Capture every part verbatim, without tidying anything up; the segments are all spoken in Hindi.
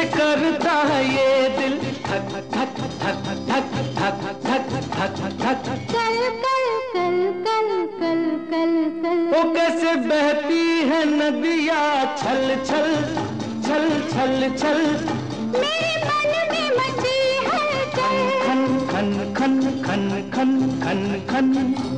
जैसे करता है ये दिल धक धक धक धक धक धक धक धक कल कल कल कल कल कल कल वो कैसे बहती है नदियाँ छल छल छल छल छल मेरे मन में मची हलचल खन खन खन खन खन खन खन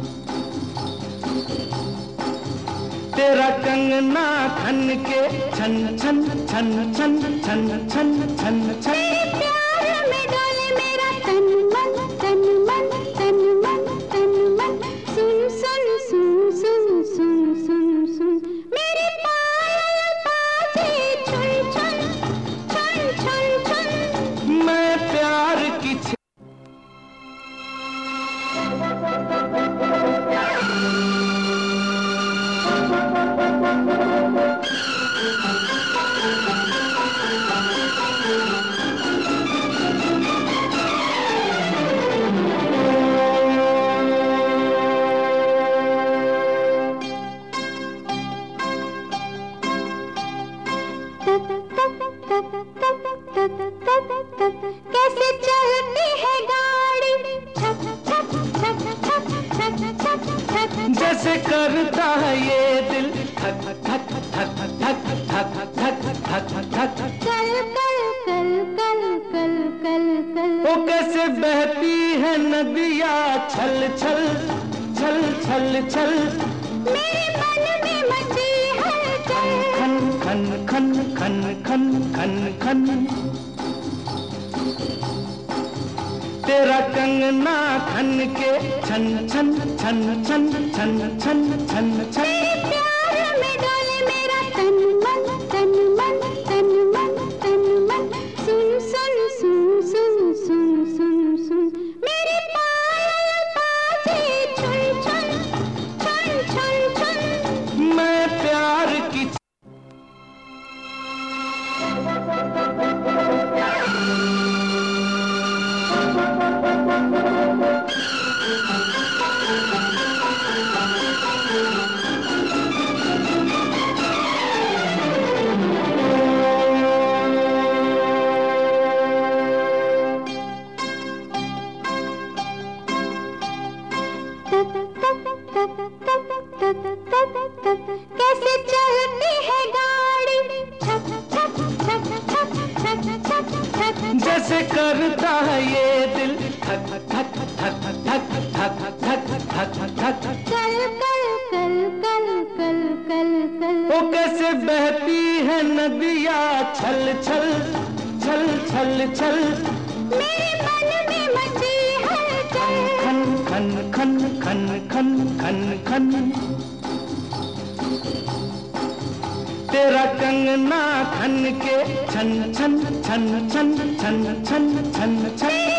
तेरा कंगना खन के छन छन छन छन छन छन छन छन तेरे प्यार में डोले मेरा तन मन तन मन तन मन तन मन सुन सुन सुन सुन सुन सुन सुन मेरे पायल बाजे छन छन छन छन छन मैं प्यार की छ- कैसे चलती है गाड़ी छक छक छक छक छक छक छक जैसे करता है ये दिल धक धक धक धक धक धक धक धक कल कल कल कल कल कल कल वो कैसे बहती है नदियाँ छल छल छल छल छल मेरे मन में मची हलचल खन खन खन खन खन खन खन तेरा कंगना खन के छन छन छन छन छन छन छन छन तेरे प्यार में डोले मेरा तन मन तन मन तन मन तन मन सुन सुन सुन सुन सुन सुन सुन मेरे पायल बाजे छन छन छन छन छन मैं प्यार की छ- कैसे चलती है गाड़ी छक छक छक छक छक छक छक जैसे करता है ये दिल धक धक धक धक धक धक धक धक कल कल कल कल कल कल कल वो कैसे बहती है नदियाँ छल छल छल छल छल मेरे मन में मची हलचल खन खन खन खन खन खन खन तेरा कंगना खन के छन छन छन छन छन छन छन छन